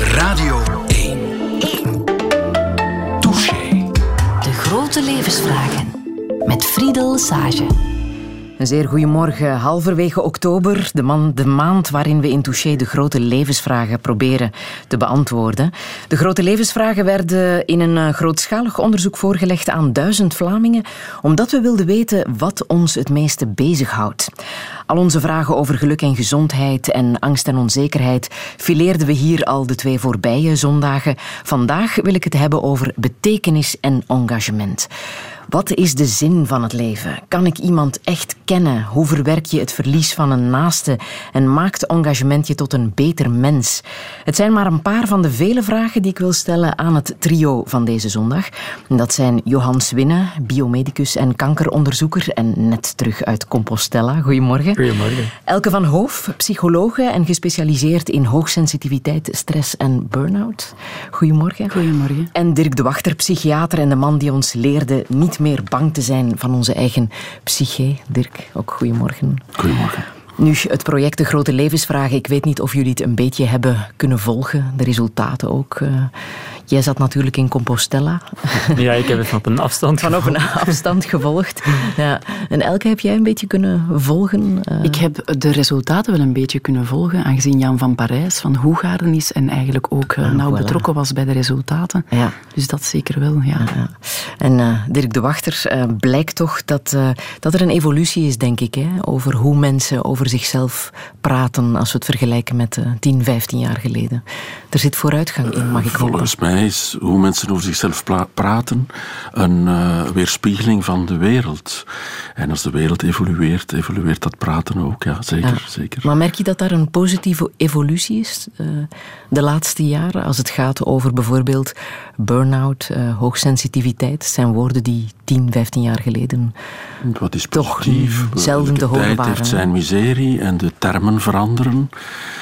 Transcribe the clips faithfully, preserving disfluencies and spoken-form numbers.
Radio één. Touché. De grote levensvragen. Met Friedel Sage. Een zeer goedemorgen. Halverwege oktober, de, man, de maand waarin we in Touché de grote levensvragen proberen te beantwoorden. De grote levensvragen werden in een grootschalig onderzoek voorgelegd aan duizend Vlamingen, omdat we wilden weten wat ons het meeste bezighoudt. Al onze vragen over geluk en gezondheid en angst en onzekerheid fileerden we hier al de twee voorbije zondagen. Vandaag wil ik het hebben over betekenis en engagement. Wat is de zin van het leven? Kan ik iemand echt kennen? Hoe verwerk je het verlies van een naaste? En maakt engagement je tot een beter mens? Het zijn maar een paar van de vele vragen die ik wil stellen aan het trio van deze zondag. Dat zijn Johan Swinne, biomedicus en kankeronderzoeker en net terug uit Compostela. Goedemorgen. Goedemorgen. Elke van Hoof, psychologe en gespecialiseerd in hoogsensitiviteit, stress en burn-out. Goedemorgen. Goedemorgen. En Dirk de Wachter, psychiater en de man die ons leerde niet meer bang te zijn van onze eigen psyche. Dirk, ook goedemorgen. Goedemorgen. Nu, het project De Grote Levensvragen. Ik weet niet of jullie het een beetje hebben kunnen volgen. De resultaten ook. Uh, jij zat natuurlijk in Compostela. Ja, ik heb het van op een afstand Van op een afstand gevolgd. Ja. En Elke, heb jij een beetje kunnen volgen? Uh... Ik heb de resultaten wel een beetje kunnen volgen, aangezien Jan van Parijs van Hoegaarden is en eigenlijk ook uh, nauw voilà. betrokken was bij de resultaten. Ja. Dus dat zeker wel, ja. ja, ja. En uh, Dirk de Wachter, uh, blijkt toch dat, uh, dat er een evolutie is, denk ik, hè, over hoe mensen over zichzelf praten als we het vergelijken met uh, tien, vijftien jaar geleden. Er zit vooruitgang in, mag ik hopen. Volgens mij is hoe mensen over zichzelf pla- praten een uh, weerspiegeling van de wereld. En als de wereld evolueert, evolueert dat praten ook. Ja, zeker, ja. zeker. Maar merk je dat daar een positieve evolutie is uh, de laatste jaren? Als het gaat over bijvoorbeeld burn-out, uh, hoogsensitiviteit. Dat zijn woorden die tien, vijftien jaar geleden Wat is toch positief? zelden te horen waren. De tijd heeft zijn miserie en de termen veranderen.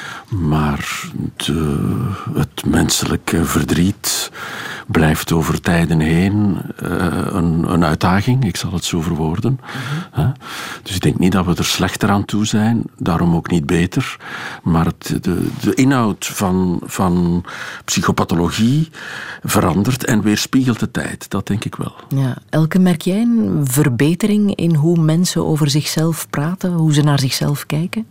Maar de, het menselijke verdriet blijft over tijden heen uh, een, een uitdaging, ik zal het zo verwoorden. Mm-hmm. Uh, dus ik denk niet dat we er slechter aan toe zijn, daarom ook niet beter. Maar het, de, de inhoud van, van psychopathologie verandert en weerspiegelt de tijd, dat denk ik wel. Ja. Elke, merk jij een verbetering in hoe mensen over zichzelf praten, hoe ze naar zichzelf kijken?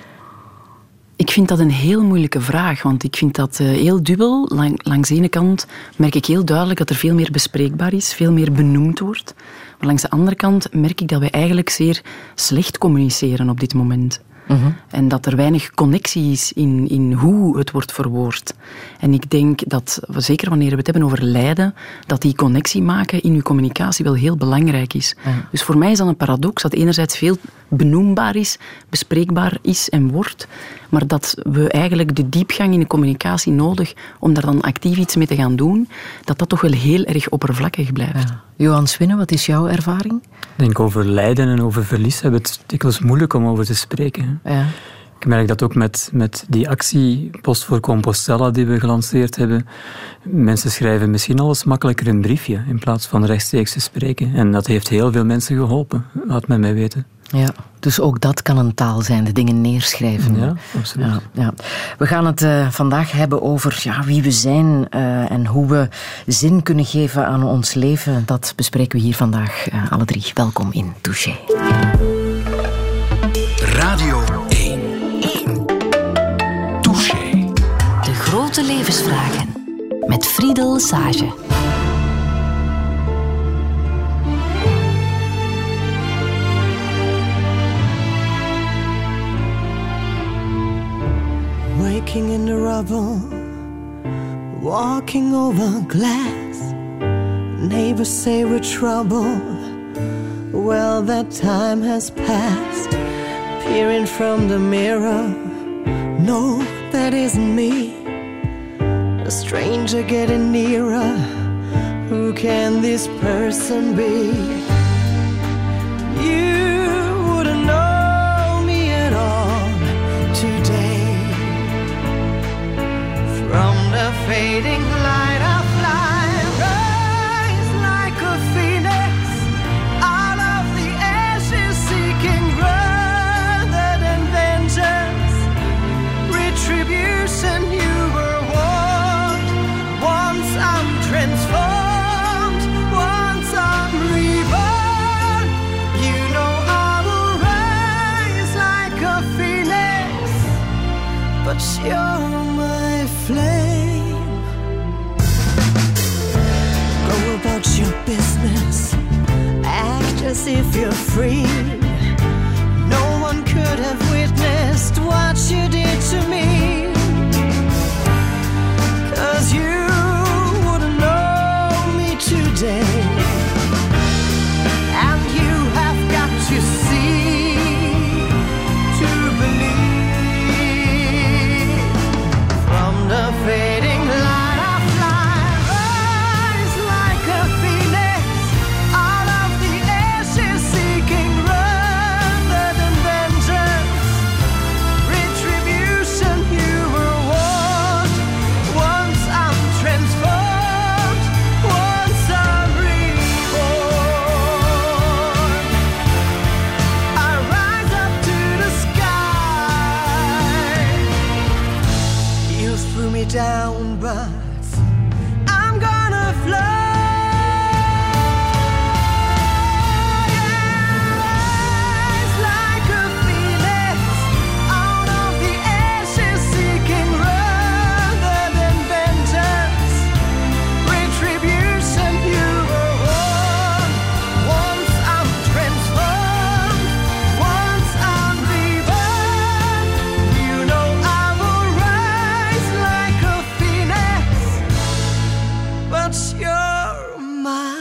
Ik vind dat een heel moeilijke vraag, want ik vind dat uh, heel dubbel. Lang, langs de ene kant merk ik heel duidelijk dat er veel meer bespreekbaar is, veel meer benoemd wordt. Maar langs de andere kant merk ik dat we eigenlijk zeer slecht communiceren op dit moment. Mm-hmm. En dat er weinig connectie is in, in hoe het wordt verwoord. En ik denk dat, zeker wanneer we het hebben over lijden, dat die connectie maken in uw communicatie wel heel belangrijk is. Ja. Dus voor mij is dat een paradox, dat enerzijds veel benoembaar is, bespreekbaar is en wordt, maar dat we eigenlijk de diepgang in de communicatie nodig om daar dan actief iets mee te gaan doen, dat dat toch wel heel erg oppervlakkig blijft. Ja. Johan Swinne, wat is jouw ervaring? Ik denk over lijden en over verlies hebben we het dikwijls moeilijk om over te spreken. Ja. Ik merk dat ook met, met die actie Post voor Compostela die we gelanceerd hebben. Mensen schrijven misschien al eens makkelijker een briefje in plaats van rechtstreeks te spreken. En dat heeft heel veel mensen geholpen, laat men mij weten. Ja, dus ook dat kan een taal zijn, de dingen neerschrijven. Ja, absoluut. Ja, ja. We gaan het uh, vandaag hebben over ja, wie we zijn uh, en hoe we zin kunnen geven aan ons leven. Dat bespreken we hier vandaag uh, alle drie. Welkom in Touché. Radio één. Touché. De grote levensvragen. Met Friedel Sage. Waking in the rubble, walking over glass. Neighbors say we're trouble. Well, that time has passed. Peering from the mirror, no, that isn't me. A stranger getting nearer. Who can this person be? You wouldn't know me at all today. From the fading light I fly, rise like a phoenix out of the ashes, seeking rather than vengeance, retribution. You were warm but you're my flame. Go about your business, act as if you're free. No one could have witnessed what you did to me, 'cause you wouldn't know me today. And you have got to see to believe. From the fading light I fly, rise like a phoenix out of the ashes, seeking rather than vengeance, retribution you were warned. Once I'm transformed, once I'm reborn, I rise up to the sky. You threw me down, but I'm gonna fly. Rise like a phoenix out of the ashes, seeking rather than vengeance, retribution you were warned. Once I'm transformed, once I'm reborn, you know I will rise like a phoenix, but you're my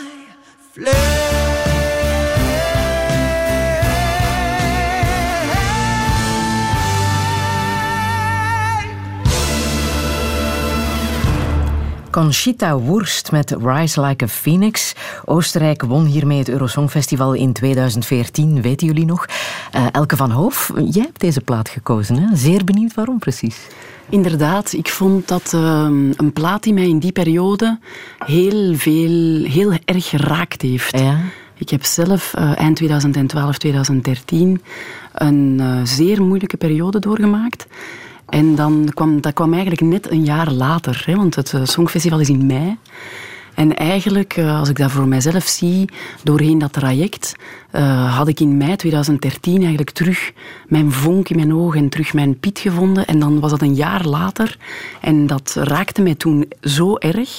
flame. Conchita Wurst met Rise Like a Phoenix. Oostenrijk won hiermee het Eurosongfestival in tweeduizend veertien, weten jullie nog. Uh, Elke van Hoof, jij hebt deze plaat gekozen, hè? Zeer benieuwd waarom precies. Inderdaad, ik vond dat uh, een plaat die mij in die periode heel veel, heel erg geraakt heeft. Ja. Ik heb zelf uh, eind tweeduizend twaalf, tweeduizend dertien een uh, zeer moeilijke periode doorgemaakt. En dan kwam, dat kwam eigenlijk net een jaar later, hè, want het uh, Songfestival is in mei. En eigenlijk, uh, als ik dat voor mijzelf zie, doorheen dat traject, uh, had ik in mei tweeduizend dertien eigenlijk terug mijn vonk in mijn ogen en terug mijn Piet gevonden. En dan was dat een jaar later. En dat raakte mij toen zo erg.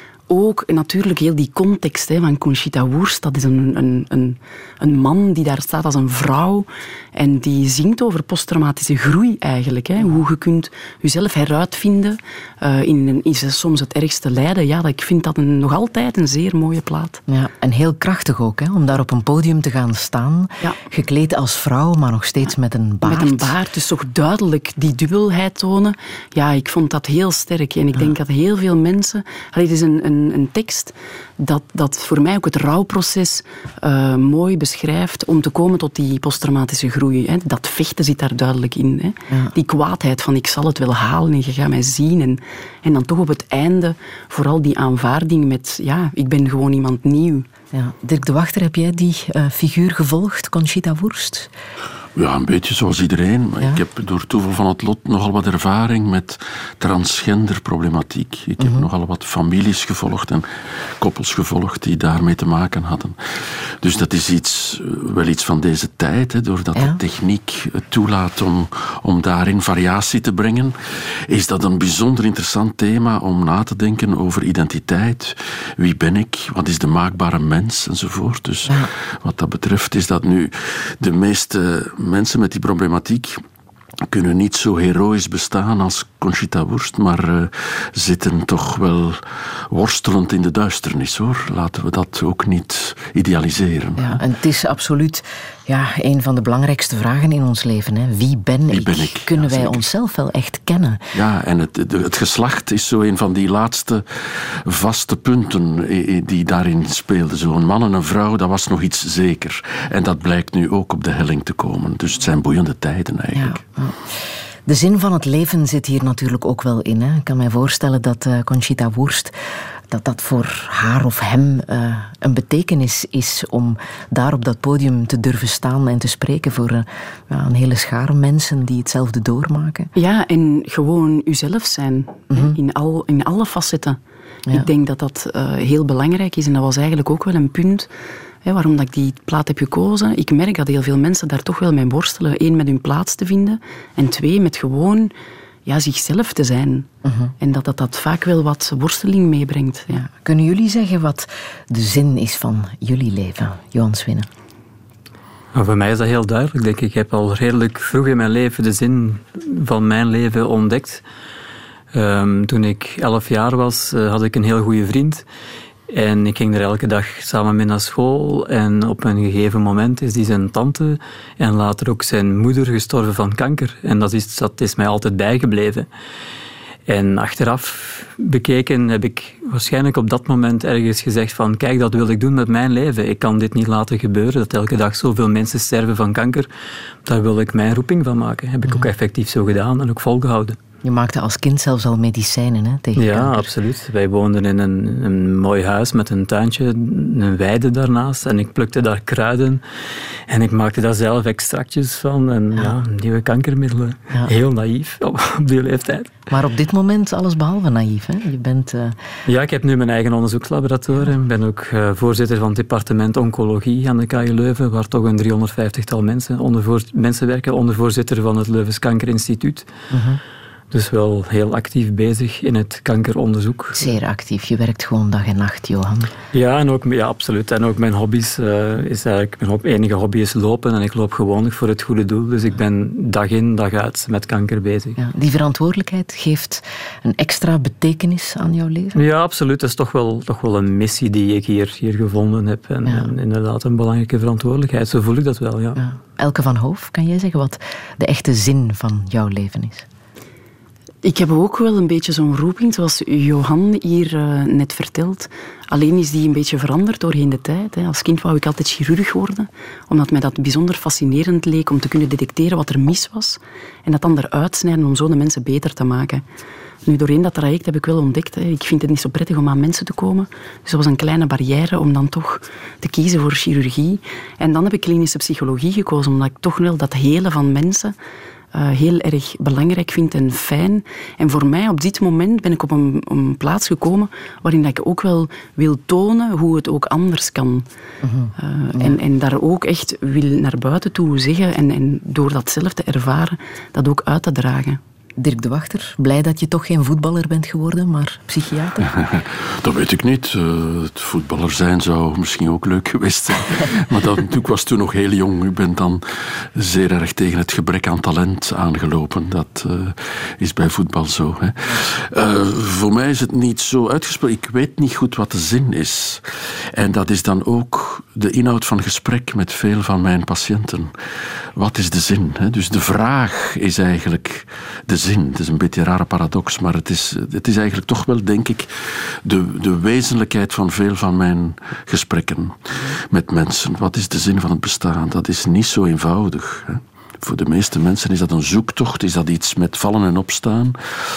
Ook natuurlijk heel die context hè, van Conchita Wurst. Dat is een, een, een, een man die daar staat als een vrouw en die zingt over posttraumatische groei eigenlijk. Hè. Hoe je kunt jezelf heruitvinden uh, in is soms het ergste lijden. Ja, ik vind dat een, nog altijd een zeer mooie plaat. Ja, en heel krachtig ook, hè, om daar op een podium te gaan staan. Ja. Gekleed als vrouw, maar nog steeds met een baard. Met een baard, dus toch duidelijk die dubbelheid tonen. Ja, ik vond dat heel sterk. En ik ja. denk dat heel veel mensen... Allee, het is een, een Een, een tekst dat, dat voor mij ook het rouwproces uh, mooi beschrijft om te komen tot die posttraumatische groei. Hè. Dat vechten zit daar duidelijk in. Hè. Ja. Die kwaadheid van ik zal het wel halen en je gaat mij zien. En, en dan toch op het einde vooral die aanvaarding met ja, ik ben gewoon iemand nieuw. Ja. Dirk de Wachter, heb jij die uh, figuur gevolgd, Conchita Wurst? Ja, een beetje zoals iedereen. Maar ja. Ik heb door toeval van het lot nogal wat ervaring met transgenderproblematiek. Ik heb mm-hmm. nogal wat families gevolgd en koppels gevolgd die daarmee te maken hadden. Dus dat is iets, wel iets van deze tijd, hè, doordat ja. de techniek het toelaat om, om daarin variatie te brengen, is dat een bijzonder interessant thema om na te denken over identiteit. Wie ben ik? Wat is de maakbare mens? Enzovoort. Dus ja. wat dat betreft is dat nu de meeste mensen met die problematiek kunnen niet zo heroïs bestaan als Conchita Wurst, maar uh, zitten toch wel worstelend in de duisternis, hoor. Laten we dat ook niet idealiseren. Ja, en het is absoluut ja, een van de belangrijkste vragen in ons leven. Hè. Wie ben Wie ik? Ben ik? Kunnen ja, wij zeker. onszelf wel echt kennen? Ja, en het, het geslacht is zo een van die laatste vaste punten die daarin speelden. Zo'n man en een vrouw, dat was nog iets zeker. En dat blijkt nu ook op de helling te komen. Dus het zijn boeiende tijden eigenlijk. Ja. De zin van het leven zit hier natuurlijk ook wel in. Hè. Ik kan mij voorstellen dat uh, Conchita Wurst, dat dat voor haar of hem uh, een betekenis is om daar op dat podium te durven staan en te spreken voor uh, ja, een hele schare mensen die hetzelfde doormaken. Ja, en gewoon uzelf zijn. Mm-hmm. In, al, in alle facetten. Ja. Ik denk dat dat uh, heel belangrijk is en dat was eigenlijk ook wel een punt hè, waarom dat ik die plaat heb gekozen. Ik merk dat heel veel mensen daar toch wel mee worstelen. Eén, met hun plaats te vinden en twee, met gewoon ja, zichzelf te zijn. Uh-huh. En dat, dat dat vaak wel wat worsteling meebrengt. Ja. Ja. Kunnen jullie zeggen wat de zin is van jullie leven, Johan Swinnen? Nou, voor mij is dat heel duidelijk, denk ik. Ik heb al redelijk vroeg in mijn leven de zin van mijn leven ontdekt. Um, toen ik elf jaar was, uh, had ik een heel goede vriend. En ik ging er elke dag samen mee naar school. En op een gegeven moment is die zijn tante en later ook zijn moeder gestorven van kanker. En dat is, dat is mij altijd bijgebleven. En achteraf bekeken heb ik waarschijnlijk op dat moment ergens gezegd van kijk, dat wil ik doen met mijn leven. Ik kan dit niet laten gebeuren, dat elke dag zoveel mensen sterven van kanker. Daar wil ik mijn roeping van maken. Heb ik ook effectief zo gedaan en ook volgehouden. Je maakte als kind zelfs al medicijnen, hè, tegen ja, kanker. Absoluut. Wij woonden in een, een mooi huis met een tuintje, een weide daarnaast. En ik plukte daar kruiden. En ik maakte daar zelf extractjes van. En ja, ja nieuwe kankermiddelen. Ja. Heel naïef op, op die leeftijd. Maar op dit moment alles behalve naïef, hè? Je bent... Uh... Ja, ik heb nu mijn eigen onderzoekslaboratorium. Ik ben ook uh, voorzitter van het departement Oncologie aan de K U Leuven, waar toch een driehonderdvijftigtal mensen, ondervoor, mensen werken, ondervoorzitter van het Leuvens Kankerinstituut. Uh-huh. Dus wel heel actief bezig in het kankeronderzoek. Zeer actief. Je werkt gewoon dag en nacht, Johan. Ja, en ook, ja absoluut. En ook mijn hobby's uh, is eigenlijk... Mijn enige hobby is lopen en ik loop gewoonlijk voor het goede doel. Dus ik ben dag in, dag uit met kanker bezig. Ja, die verantwoordelijkheid geeft een extra betekenis aan jouw leven? Ja, absoluut. Dat is toch wel, toch wel een missie die ik hier, hier gevonden heb. En, ja. en inderdaad een belangrijke verantwoordelijkheid. Zo voel ik dat wel, ja. ja. Elke van Hoof, kan jij zeggen wat de echte zin van jouw leven is? Ik heb ook wel een beetje zo'n roeping, zoals Johan hier uh, net vertelt. Alleen is die een beetje veranderd doorheen de tijd. Hè. Als kind wou ik altijd chirurg worden, omdat mij dat bijzonder fascinerend leek om te kunnen detecteren wat er mis was en dat dan eruit snijden om zo de mensen beter te maken. Nu, doorheen dat traject heb ik wel ontdekt, hè, ik vind het niet zo prettig om aan mensen te komen. Dus dat was een kleine barrière om dan toch te kiezen voor chirurgie. En dan heb ik klinische psychologie gekozen, omdat ik toch wel dat helen van mensen Uh, heel erg belangrijk vind en fijn. En voor mij op dit moment ben ik op een, een plaats gekomen waarin ik ook wel wil tonen hoe het ook anders kan. Uh, ja. en, en daar ook echt wil naar buiten toe zeggen en, en door dat zelf te ervaren, dat ook uit te dragen. Dirk de Wachter, blij dat je toch geen voetballer bent geworden, maar psychiater? Dat weet ik niet. Uh, het voetballer zijn zou misschien ook leuk geweest zijn. Maar dat, ik was toen nog heel jong. Ik ben dan zeer erg tegen het gebrek aan talent aangelopen. Dat uh, is bij voetbal zo. Hè. Uh, voor mij is het niet zo uitgesproken. Ik weet niet goed wat de zin is. En dat is dan ook de inhoud van gesprek met veel van mijn patiënten. Wat is de zin? Hè? Dus de vraag is eigenlijk de zin. Het is een beetje een rare paradox, maar het is, het is eigenlijk toch wel, denk ik, de, de wezenlijkheid van veel van mijn gesprekken met mensen. Wat is de zin van het bestaan? Dat is niet zo eenvoudig. Hè? Voor de meeste mensen is dat een zoektocht, is dat iets met vallen en opstaan,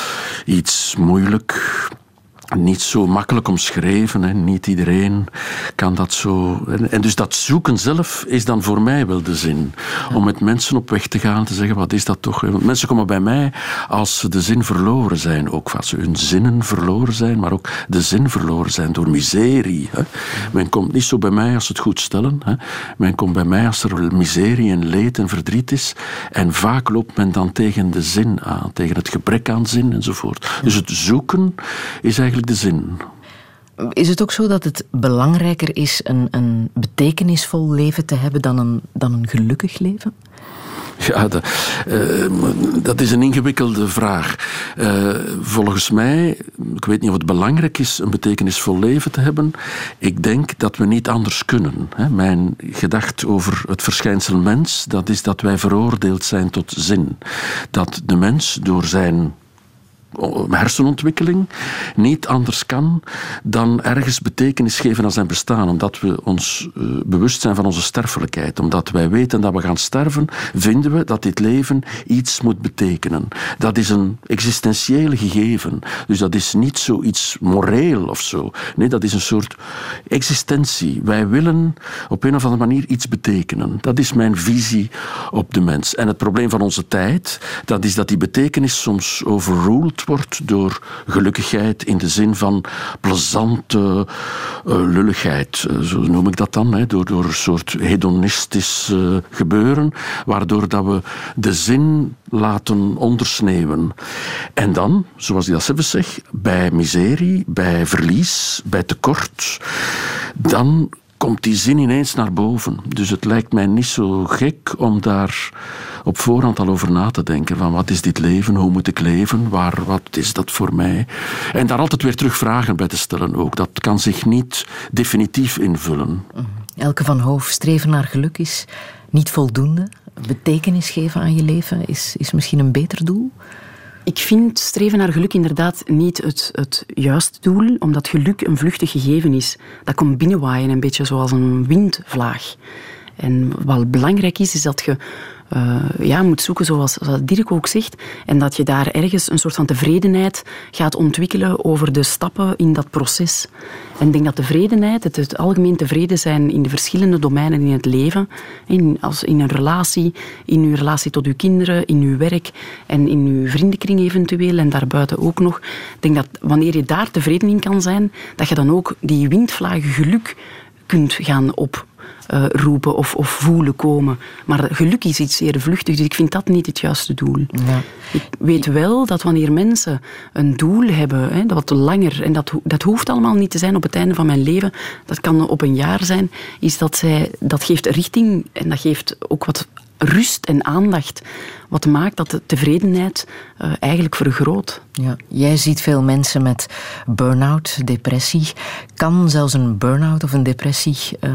iets moeilijk, niet zo makkelijk omschreven. Hè. Niet iedereen kan dat zo. En, en dus dat zoeken zelf is dan voor mij wel de zin. Ja. Om met mensen op weg te gaan, te zeggen, wat is dat toch? Want mensen komen bij mij als ze de zin verloren zijn. Ook als ze hun zinnen verloren zijn, maar ook de zin verloren zijn door miserie. Hè. Men komt niet zo bij mij als ze het goed stellen. Hè. Men komt bij mij als er miserie en leed en verdriet is. En vaak loopt men dan tegen de zin aan, tegen het gebrek aan zin enzovoort. Ja. Dus het zoeken is eigenlijk de zin. Is het ook zo dat het belangrijker is een, een betekenisvol leven te hebben dan een, dan een gelukkig leven? Ja, dat, uh, dat is een ingewikkelde vraag. Uh, volgens mij, ik weet niet of het belangrijk is een betekenisvol leven te hebben. Ik denk dat we niet anders kunnen. Hè. Mijn gedachte over het verschijnsel mens, dat is dat wij veroordeeld zijn tot zin. Dat de mens door zijn hersenontwikkeling niet anders kan dan ergens betekenis geven aan zijn bestaan, omdat we ons uh, bewust zijn van onze sterfelijkheid. Omdat wij weten dat we gaan sterven, vinden we dat dit leven iets moet betekenen. Dat is een existentiële gegeven. Dus dat is niet zoiets moreel of zo. Nee, dat is een soort existentie. Wij willen op een of andere manier iets betekenen. Dat is mijn visie op de mens. En het probleem van onze tijd, dat is dat die betekenis soms overruled gedefinieerd wordt door gelukkigheid in de zin van plezante uh, lulligheid. Uh, zo noem ik dat dan, hè, door, door een soort hedonistisch uh, gebeuren, waardoor dat we de zin laten ondersneeuwen. En dan, zoals ik dat zelf zeg, bij miserie, bij verlies, bij tekort, dan komt die zin ineens naar boven. Dus het lijkt mij niet zo gek om daar op voorhand al over na te denken. Van wat is dit leven? Hoe moet ik leven? Waar, wat is dat voor mij? En daar altijd weer terug vragen bij te stellen ook. Dat kan zich niet definitief invullen. Elke van Hoof, streven naar geluk is niet voldoende. Betekenis geven aan je leven is, is misschien een beter doel? Ik vind streven naar geluk inderdaad niet het, het juiste doel, omdat geluk een vluchtig gegeven is. Dat komt binnenwaaien, een beetje zoals een windvlaag. En wat belangrijk is, is dat je uh, ja, moet zoeken, zoals, zoals Dirk ook zegt, en dat je daar ergens een soort van tevredenheid gaat ontwikkelen over de stappen in dat proces. En ik denk dat tevredenheid, het, het algemeen tevreden zijn in de verschillende domeinen in het leven, in, als in een relatie, in uw relatie tot uw kinderen, in uw werk en in uw vriendenkring eventueel en daarbuiten ook nog. Ik denk dat wanneer je daar tevreden in kan zijn, dat je dan ook die windvlagen geluk kunt gaan op Uh, roepen of, of voelen komen. Maar geluk is iets zeer vluchtig, dus ik vind dat niet het juiste doel. Ja. Ik weet wel dat wanneer mensen een doel hebben, hè, wat langer, en dat, dat hoeft allemaal niet te zijn op het einde van mijn leven, dat kan op een jaar zijn, is dat zij, dat geeft richting en dat geeft ook wat rust en aandacht, wat maakt dat de tevredenheid uh, eigenlijk vergroot. Ja, jij ziet veel mensen met burn-out, depressie. Kan zelfs een burn-out of een depressie Uh...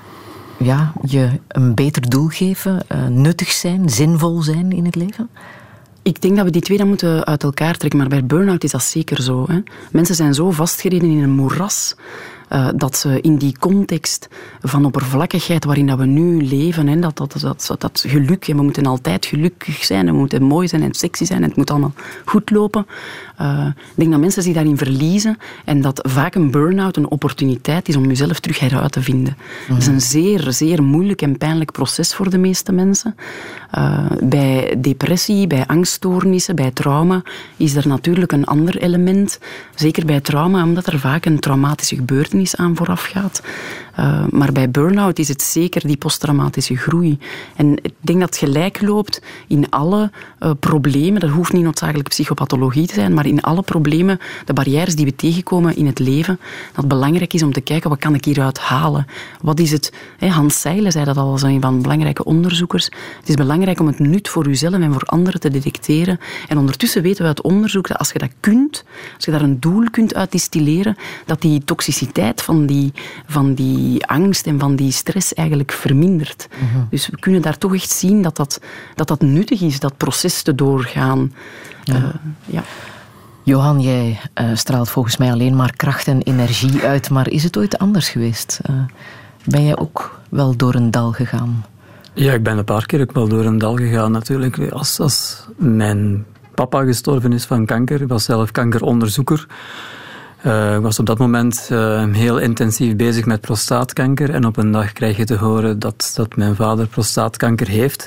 Ja, je een beter doel geven, uh, nuttig zijn, zinvol zijn in het leven? Ik denk dat we die twee dan moeten uit elkaar trekken, maar bij burn-out is dat zeker zo. Hè. Mensen zijn zo vastgereden in een moeras uh, dat ze in die context van oppervlakkigheid waarin dat we nu leven, hè, dat, dat, dat, dat geluk, en we moeten altijd gelukkig zijn, en we moeten mooi zijn en sexy zijn en het moet allemaal goed lopen. Uh, ik denk dat mensen zich daarin verliezen en dat vaak een burn-out een opportuniteit is om jezelf terug heruit te vinden. Mm-hmm. Het is een zeer, zeer moeilijk en pijnlijk proces voor de meeste mensen. Uh, bij depressie, bij angststoornissen, bij trauma is er natuurlijk een ander element. Zeker bij trauma, omdat er vaak een traumatische gebeurtenis aan vooraf gaat. Uh, maar bij burn-out is het zeker die posttraumatische groei. En ik denk dat het gelijk loopt in alle uh, problemen. Dat hoeft niet noodzakelijk psychopathologie te zijn, maar in alle problemen, de barrières die we tegenkomen in het leven, dat het belangrijk is om te kijken, wat kan ik hieruit halen? Wat is het? Hè, Hans Seyle zei dat al als een van de belangrijke onderzoekers. Het is belangrijk om het nut voor uzelf en voor anderen te detecteren. En ondertussen weten we uit onderzoek dat als je dat kunt, als je daar een doel kunt uit distilleren, dat die toxiciteit van die, van die angst en van die stress eigenlijk vermindert. Mm-hmm. Dus we kunnen daar toch echt zien dat dat, dat, dat nuttig is, dat proces te doorgaan. Ja. Uh, ja. Johan, jij uh, straalt volgens mij alleen maar kracht en energie uit, maar is het ooit anders geweest? Uh, ben jij ook wel door een dal gegaan? Ja, ik ben een paar keer ook wel door een dal gegaan natuurlijk. Als, als mijn papa gestorven is van kanker, ik was zelf kankeronderzoeker. Uh, ik was op dat moment uh, heel intensief bezig met prostaatkanker en op een dag krijg je te horen dat, dat mijn vader prostaatkanker heeft.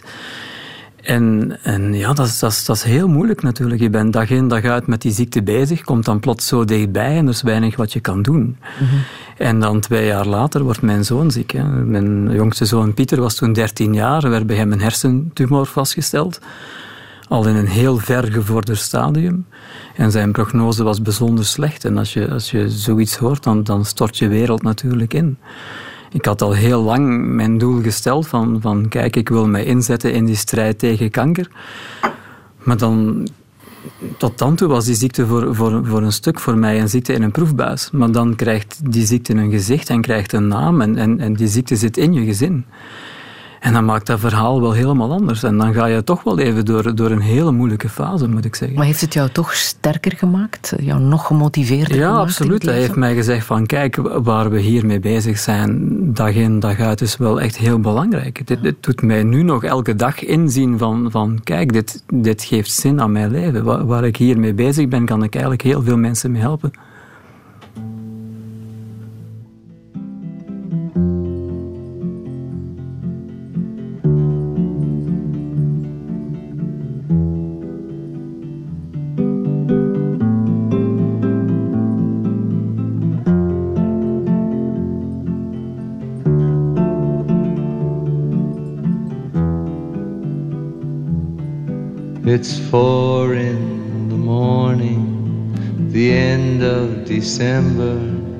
En, en ja, dat is, dat, is, dat is heel moeilijk natuurlijk. Je bent dag in dag uit met die ziekte bezig, komt dan plots zo dichtbij en er is weinig wat je kan doen. Mm-hmm. En dan twee jaar later wordt mijn zoon ziek. Hè. Mijn jongste zoon Pieter was toen dertien jaar, er werd bij hem een hersentumor vastgesteld. Al in een heel ver gevorderd stadium. En zijn prognose was bijzonder slecht. En als je, als je zoiets hoort, dan, dan stort je wereld natuurlijk in. Ik had al heel lang mijn doel gesteld van, van kijk, ik wil mij inzetten in die strijd tegen kanker. Maar dan, tot dan toe was die ziekte voor, voor, voor een stuk voor mij een ziekte in een proefbuis. Maar dan krijgt die ziekte een gezicht en krijgt een naam en, en, en die ziekte zit in je gezin. En dan maakt dat verhaal wel helemaal anders. En dan ga je toch wel even door, door een hele moeilijke fase, moet ik zeggen. Maar heeft het jou toch sterker gemaakt? Jou nog gemotiveerder ja, gemaakt? Ja, absoluut. Hij heeft mij gezegd van, kijk, waar we hiermee bezig zijn, dag in, dag uit, is wel echt heel belangrijk. Ja. Dit, dit doet mij nu nog elke dag inzien van, van kijk, dit, dit geeft zin aan mijn leven. Waar, waar ik hiermee bezig ben, kan ik eigenlijk heel veel mensen mee helpen. It's four in the morning, the end of December.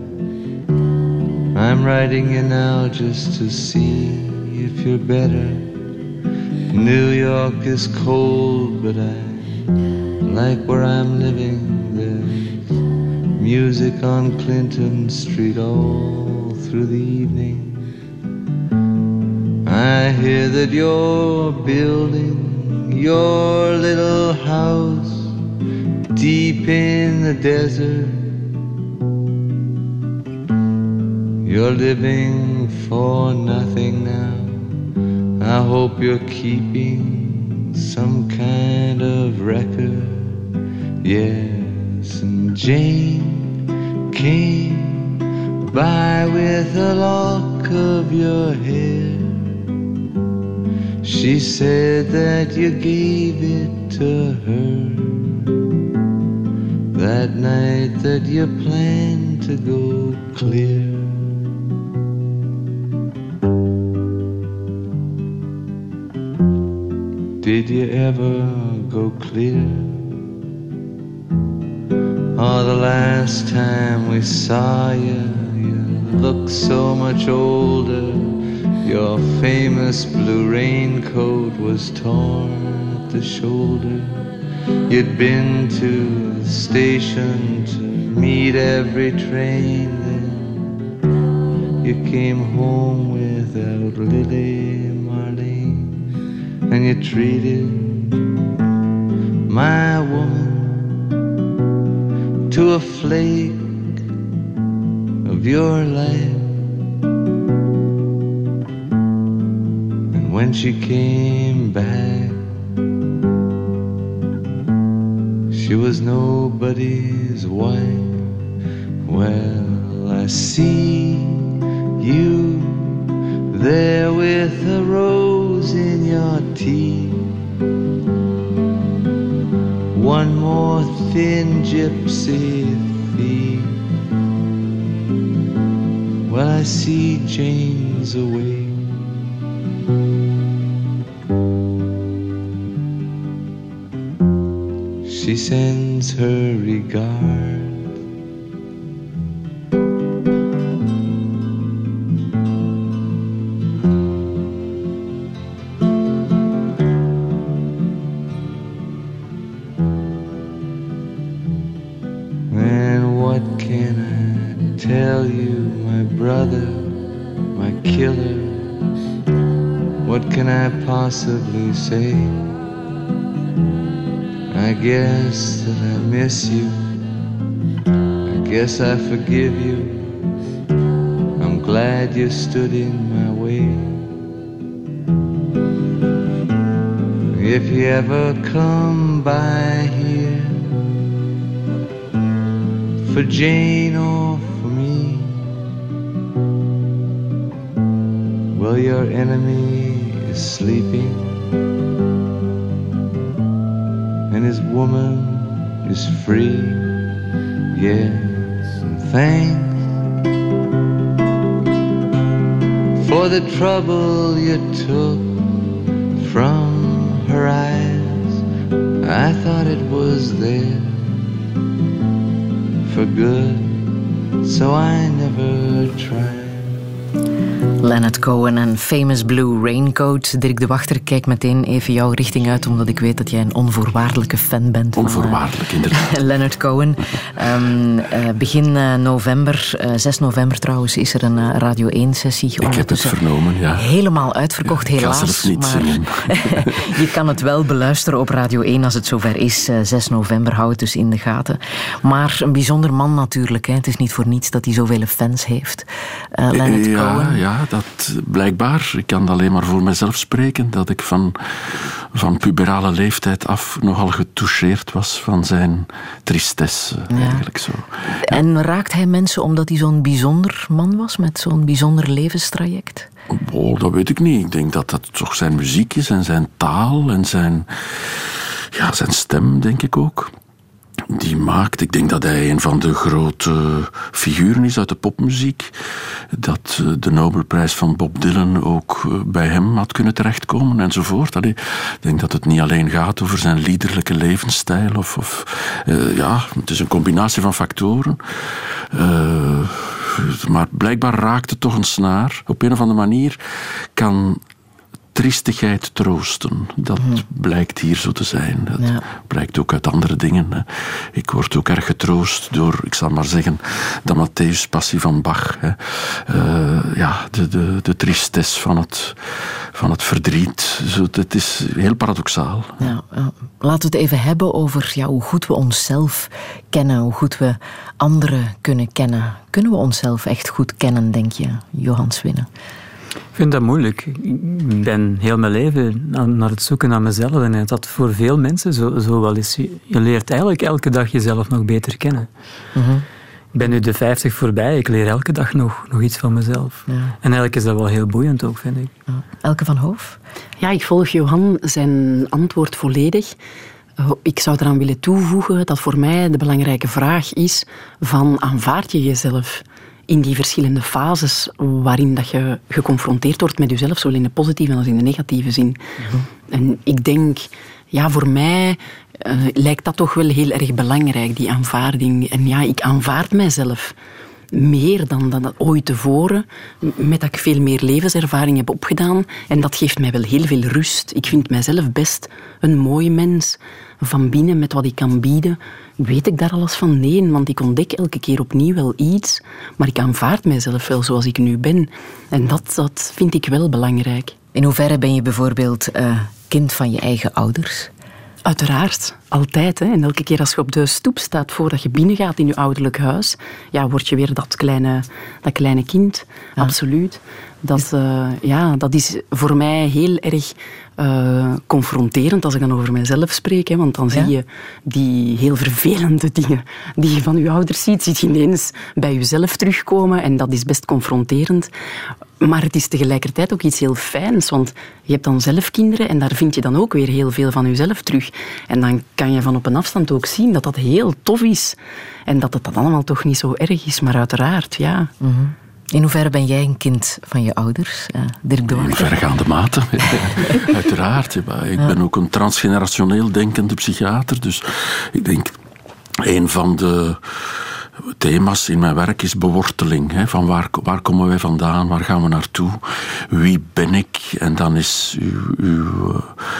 I'm writing you now just to see if you're better. New York is cold, but I like where I'm living. There's music on Clinton Street all through the evening. I hear that you're building your little house deep in the desert. You're living for nothing now. I hope you're keeping some kind of record. Yes, and Jane came by with a lock of your hair. She said that you gave it to her that night that you planned to go clear. Did you ever go clear? Oh, the last time we saw you, you looked so much older. Your famous blue raincoat was torn at the shoulder. You'd been to the station to meet every train. Then you came home without Lily Marlene. And you treated my woman to a flake of your life. And when she came back, she was nobody's wife. Well, I see you there with a rose in your teeth. One more thin gypsy thief. Well, I see Jane's away. She sends her regards. And what can I tell you, my brother, my killer? What can I possibly say? I guess that I miss you. I guess I forgive you. I'm glad you stood in my way. If you ever come by here for Jane or for me, well, your enemy is sleeping and his woman is free. Yes, and thanks for the trouble you took from her eyes. I thought it was there for good, so I never tried. Leonard Cohen en Famous Blue Raincoat. Dirk de Wachter, kijk meteen even jouw richting uit, omdat ik weet dat jij een onvoorwaardelijke fan bent. Onvoorwaardelijk, van, uh, inderdaad. Leonard Cohen. Um, uh, begin uh, november, uh, zes november trouwens, is er een uh, Radio één-sessie. Ik heb het vernomen, ja. Helemaal uitverkocht, ja, ik helaas. Ik ga zelf niet maar zingen. Je kan het wel beluisteren op Radio één als het zover is. Uh, zes november, hou het dus in de gaten. Maar een bijzonder man natuurlijk. Hè. Het is niet voor niets dat hij zoveel fans heeft. Uh, Leonard ja, Cohen. Ja, dat blijkbaar. Ik kan alleen maar voor mezelf spreken. Dat ik van, van puberale leeftijd af nogal getoucheerd was van zijn tristesse. Ja. Eigenlijk zo. Ja. En raakt hij mensen omdat hij zo'n bijzonder man was? Met zo'n bijzonder levenstraject? Oh, dat weet ik niet. Ik denk dat dat toch zijn muziek is en zijn taal en zijn, ja, zijn stem, denk ik ook. die maakt. Ik denk dat hij een van de grote figuren is uit de popmuziek. Dat de Nobelprijs van Bob Dylan ook bij hem had kunnen terechtkomen enzovoort. Allee, ik denk dat het niet alleen gaat over zijn liederlijke levensstijl. Of, of, uh, ja, het is een combinatie van factoren. Uh, maar blijkbaar raakt het toch een snaar. Op een of andere manier kan triestigheid troosten. Dat hmm. blijkt hier zo te zijn. Dat ja. blijkt ook uit andere dingen. Ik word ook erg getroost door, ik zal maar zeggen, de Matthäus-passie van Bach. Uh, ja, de, de, de tristesse van het, van het verdriet. Zo, het is heel paradoxaal. Ja, ja. Laten we het even hebben over ja, hoe goed we onszelf kennen, hoe goed we anderen kunnen kennen. Kunnen we onszelf echt goed kennen, denk je, Johan Swinnen? Ik vind dat moeilijk. Ik ben heel mijn leven naar het zoeken naar mezelf. En dat voor veel mensen zo, zo wel is. Je leert eigenlijk elke dag jezelf nog beter kennen. Mm-hmm. Ik ben nu de vijftig voorbij. Ik leer elke dag nog, nog iets van mezelf. Ja. En eigenlijk is dat wel heel boeiend ook, vind ik. Ja. Elke van Hoof? Ja, ik volg Johan zijn antwoord volledig. Ik zou eraan willen toevoegen dat voor mij de belangrijke vraag is van aanvaard je jezelf in die verschillende fases waarin dat je geconfronteerd wordt met jezelf, zowel in de positieve als in de negatieve zin. Mm-hmm. En ik denk, ja, voor mij uh, lijkt dat toch wel heel erg belangrijk, die aanvaarding. En ja, ik aanvaard mijzelf meer dan, dan ooit tevoren, met dat ik veel meer levenservaring heb opgedaan. En dat geeft mij wel heel veel rust. Ik vind mijzelf best een mooi mens. Van binnen, met wat ik kan bieden, weet ik daar alles van? Nee, want ik ontdek elke keer opnieuw wel iets, maar ik aanvaard mijzelf wel zoals ik nu ben. En dat, dat vind ik wel belangrijk. In hoeverre ben je bijvoorbeeld uh, kind van je eigen ouders? Uiteraard, altijd. Hè. En elke keer als je op de stoep staat voordat je binnengaat in je ouderlijk huis, ja, word je weer dat kleine, dat kleine kind. Ja. Absoluut. Dat, uh, ja, dat is voor mij heel erg uh, confronterend als ik dan over mezelf spreek. Hè, want dan ja. zie je die heel vervelende dingen die je van je ouders ziet, ziet je ineens bij jezelf terugkomen. En dat is best confronterend. Maar het is tegelijkertijd ook iets heel fijns, want je hebt dan zelf kinderen en daar vind je dan ook weer heel veel van jezelf terug. En dan kan je van op een afstand ook zien dat dat heel tof is. En dat het dan allemaal toch niet zo erg is, maar uiteraard, ja. Mm-hmm. In hoeverre ben jij een kind van je ouders, uh, Dirk de Wachter? In vergaande mate, uiteraard. Ik ja. ben ook een transgenerationeel denkende psychiater, dus ik denk, een van de thema's in mijn werk is beworteling. Hè, van waar, waar komen wij vandaan, waar gaan we naartoe, wie ben ik? En dan is uw, uw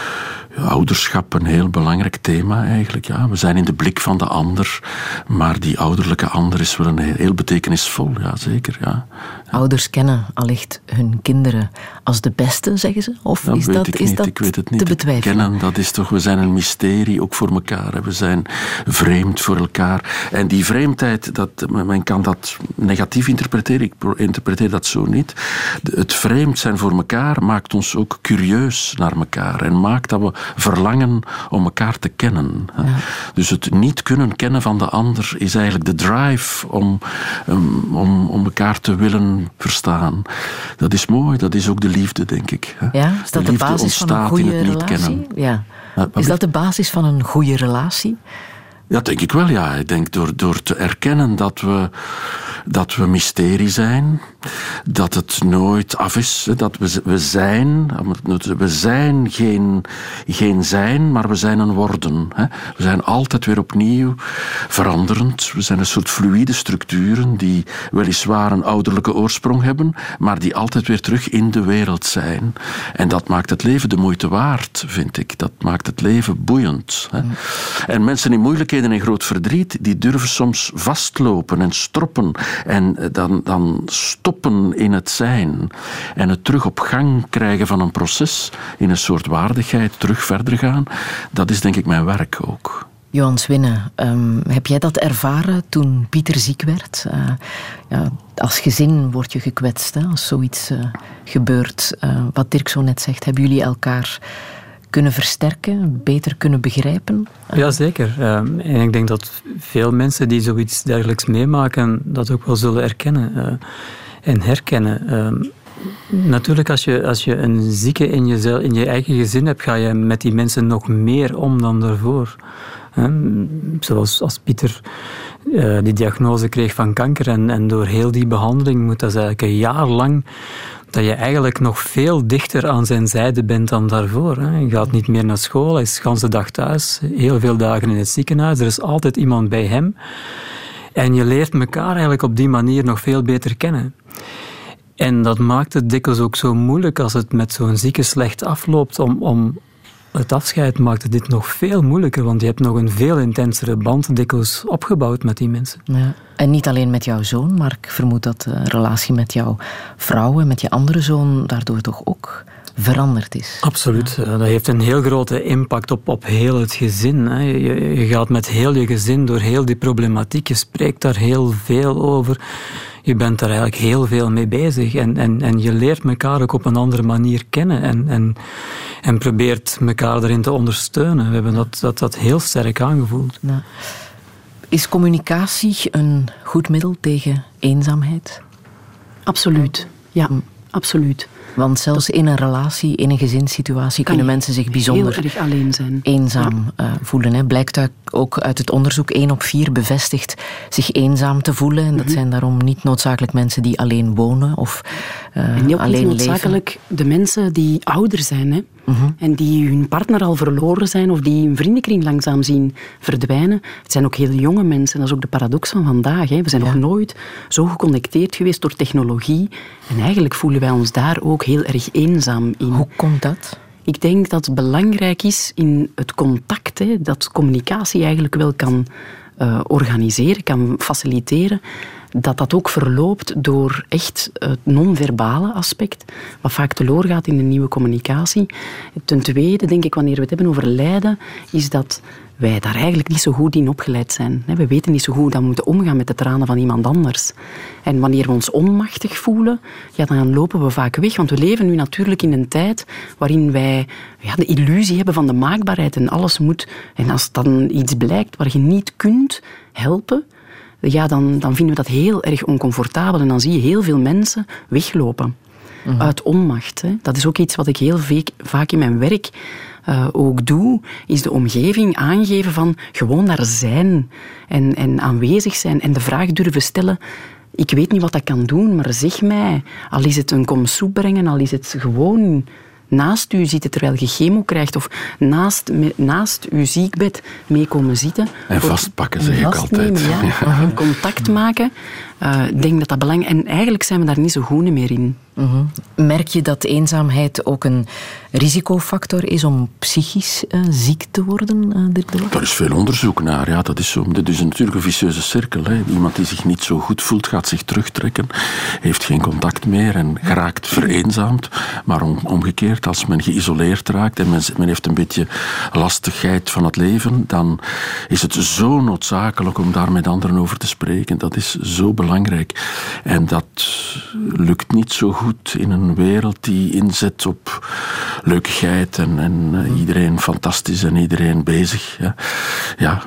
uh, ouderschap een heel belangrijk thema eigenlijk. Ja. We zijn in de blik van de ander, maar die ouderlijke ander is wel een heel, heel betekenisvol, ja, zeker. Ja. Ja. Ouders kennen allicht hun kinderen als de beste, zeggen ze? Of dat is weet dat, ik is niet. dat ik weet het niet. te betwijfelen? Kennen, dat is toch, we zijn een mysterie, ook voor elkaar. Hè. We zijn vreemd voor elkaar. En die vreemdheid, dat, men kan dat negatief interpreteren. Ik interpreteer dat zo niet. Het vreemd zijn voor elkaar maakt ons ook curieus naar elkaar. En maakt dat we verlangen om elkaar te kennen. Ja. Dus het niet kunnen kennen van de ander is eigenlijk de drive om, um, om, om elkaar te willen verstaan. Dat is mooi, dat is ook de liefde, denk ik. Ja, is dat de, de basis van een goede relatie? Ja. Ja, is dat de basis van een goede relatie? Ja, denk ik wel, ja. Ik denk door, door te erkennen dat we, dat we mysterie zijn, dat het nooit af is, dat we, we zijn, we zijn geen, geen zijn, maar we zijn een worden. We zijn altijd weer opnieuw veranderend. We zijn een soort fluïde structuren die weliswaar een ouderlijke oorsprong hebben, maar die altijd weer terug in de wereld zijn. En dat maakt het leven de moeite waard, vind ik. Dat maakt het leven boeiend. Mm. En mensen in moeilijkheden en groot verdriet, die durven soms vastlopen en stroppen en dan, dan stoppen in het zijn en het terug op gang krijgen van een proces in een soort waardigheid, terug verder gaan. Dat is denk ik mijn werk ook. Johan Swinnen, um, heb jij dat ervaren toen Pieter ziek werd? Uh, ja, als gezin word je gekwetst, hè, als zoiets uh, gebeurt. Uh, wat Dirk zo net zegt, hebben jullie elkaar kunnen versterken, beter kunnen begrijpen? Ja, zeker. Um, en ik denk dat veel mensen die zoiets dergelijks meemaken, dat ook wel zullen erkennen uh, en herkennen. Um, natuurlijk, als je, als je een zieke in je, in je eigen gezin hebt, ga je met die mensen nog meer om dan daarvoor. Hè? Zoals als Pieter uh, die diagnose kreeg van kanker en, en door heel die behandeling moet dat eigenlijk een jaar lang dat je eigenlijk nog veel dichter aan zijn zijde bent dan daarvoor. Hè? Je gaat niet meer naar school, hij is de hele dag thuis, heel veel dagen in het ziekenhuis, er is altijd iemand bij hem. En je leert elkaar eigenlijk op die manier nog veel beter kennen. En dat maakt het dikwijls ook zo moeilijk als het met zo'n zieke slecht afloopt. Om, om het afscheid maakt het dit nog veel moeilijker, want je hebt nog een veel intensere band dikwijls opgebouwd met die mensen. Ja. En niet alleen met jouw zoon, maar ik vermoed dat de relatie met jouw vrouw en met je andere zoon daardoor toch ook veranderd is. Absoluut. Ja. Dat heeft een heel grote impact op, op heel het gezin. Hè. Je, je gaat met heel je gezin door heel die problematiek. Je spreekt daar heel veel over. Je bent daar eigenlijk heel veel mee bezig. En, en, en je leert elkaar ook op een andere manier kennen. En, en, en probeert elkaar daarin te ondersteunen. We hebben dat, dat, dat heel sterk aangevoeld. Ja. Is communicatie een goed middel tegen eenzaamheid? Absoluut. Ja, hm. absoluut. Want zelfs in een relatie, in een gezinssituatie, kunnen mensen zich bijzonder heel erg alleen zijn. eenzaam ja. uh, voelen. Hè. Blijkt ook uit het onderzoek, één op vier bevestigt zich eenzaam te voelen. En dat mm-hmm. zijn daarom niet noodzakelijk mensen die alleen wonen of uh, en ook alleen niet noodzakelijk leven. De mensen die ouder zijn, hè. Mm-hmm. En die hun partner al verloren zijn of die hun vriendenkring langzaam zien verdwijnen. Het zijn ook heel jonge mensen. Dat is ook de paradox van vandaag. Hè. We zijn ja. nog nooit zo geconnecteerd geweest door technologie. En eigenlijk voelen wij ons daar ook heel erg eenzaam in. Hoe komt dat? Ik denk dat het belangrijk is in het contact, hè, dat communicatie eigenlijk wel kan uh, organiseren, kan faciliteren, dat dat ook verloopt door echt het non-verbale aspect, wat vaak teloor gaat in de nieuwe communicatie. Ten tweede, denk ik, wanneer we het hebben over lijden, is dat wij daar eigenlijk niet zo goed in opgeleid zijn. We weten niet zo goed dat we moeten omgaan met de tranen van iemand anders. En wanneer we ons onmachtig voelen, ja, dan lopen we vaak weg. Want we leven nu natuurlijk in een tijd waarin wij ja, de illusie hebben van de maakbaarheid en alles moet. En als dan iets blijkt waar je niet kunt helpen, ja, dan, dan vinden we dat heel erg oncomfortabel. En dan zie je heel veel mensen weglopen. Mm-hmm. Uit onmacht. Hè. Dat is ook iets wat ik heel vaak in mijn werk uh, ook doe, is de omgeving aangeven van gewoon daar zijn en, en aanwezig zijn en de vraag durven stellen. Ik weet niet wat ik kan doen, maar zeg mij. Al is het een kom soep brengen, al is het gewoon naast u zitten terwijl je chemo krijgt of naast, naast uw ziekbed meekomen zitten. En vastpakken, zeg ik altijd. Ja. Ja. Contact maken. Uh, ik denk dat dat belangrijk is. En eigenlijk zijn we daar niet zo goed meer in. Mm-hmm. Merk je dat eenzaamheid ook een risicofactor is om psychisch uh, ziek te worden? Uh, dit Daar is veel onderzoek naar. Ja, dat is zo. Dit is natuurlijk een vicieuze cirkel. Hè. Iemand die zich niet zo goed voelt, gaat zich terugtrekken, heeft geen contact meer en geraakt vereenzaamd. Maar om, omgekeerd, als men geïsoleerd raakt en men, men heeft een beetje lastigheid van het leven, dan is het zo noodzakelijk om daar met anderen over te spreken. Dat is zo belangrijk. En dat lukt niet zo goed in een wereld die inzet op leukigheid en, en uh, iedereen fantastisch en iedereen bezig. Ja. ja.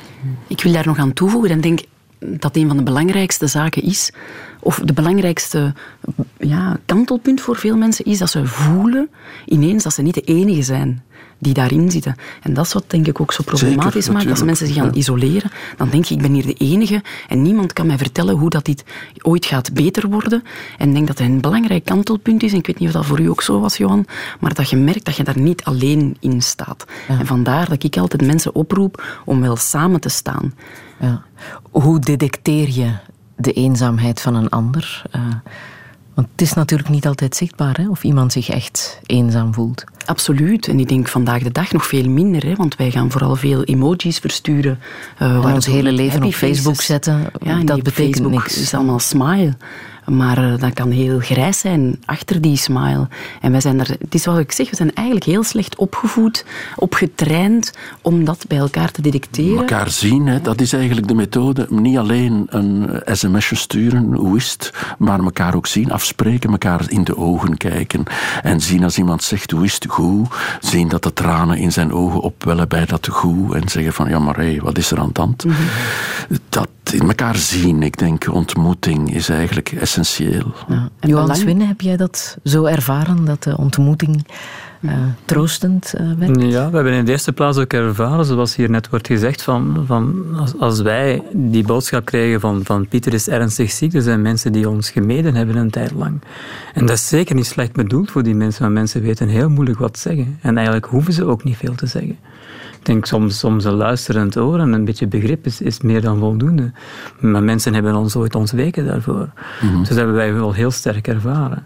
Ik wil daar nog aan toevoegen en denk dat een van de belangrijkste zaken is, of de belangrijkste ja, kantelpunt voor veel mensen is dat ze voelen ineens dat ze niet de enige zijn die daarin zitten. En dat is wat denk ik ook zo problematisch Zeker, maakt. Als mensen zich gaan ja. isoleren, dan denk je, ik ben hier de enige en niemand kan mij vertellen hoe dat dit ooit gaat beter worden. En ik denk dat het een belangrijk kantelpunt is, en ik weet niet of dat voor u ook zo was, Johan, maar dat je merkt dat je daar niet alleen in staat. Ja. En vandaar dat ik altijd mensen oproep om wel samen te staan. Ja. Hoe detecteer je de eenzaamheid van een ander? Uh, want het is natuurlijk niet altijd zichtbaar, hè, of iemand zich echt eenzaam voelt. Absoluut. En ik denk vandaag de dag nog veel minder. Hè, want wij gaan vooral veel emojis versturen. Uh, waar ons hele leven op Facebook faces zetten. Ja, en dat betekent Facebook niks. Het is allemaal smile. Maar uh, dat kan heel grijs zijn achter die smile. En wij zijn er, het is wat ik zeg, we zijn eigenlijk heel slecht opgevoed, opgetraind om dat bij elkaar te detecteren. Elkaar zien, hè, dat is eigenlijk de methode. Niet alleen een sms'je sturen, hoe is het, maar elkaar ook zien, afspreken, elkaar in de ogen kijken. En zien als iemand zegt, hoe is het, goed. Zien dat de tranen in zijn ogen opwellen bij dat goed. En zeggen van, ja maar hé, hey, wat is er aan de hand? Mm-hmm. Dat in elkaar zien, ik denk, ontmoeting is eigenlijk essentieel. essentieel. Ja. Johan Swinne, heb jij dat zo ervaren, dat de ontmoeting uh, troostend uh, werd? Ja, we hebben in de eerste plaats ook ervaren, zoals hier net wordt gezegd, van, van als, als wij die boodschap krijgen van, van Pieter is ernstig ziek, er zijn mensen die ons gemeden hebben een tijd lang. En dat is zeker niet slecht bedoeld voor die mensen, want mensen weten heel moeilijk wat zeggen. En eigenlijk hoeven ze ook niet veel te zeggen. Ik denk soms, soms een luisterend oor en een beetje begrip is, is meer dan voldoende. Maar mensen hebben ons ooit ontweken daarvoor. Mm-hmm. Dus dat hebben wij wel heel sterk ervaren.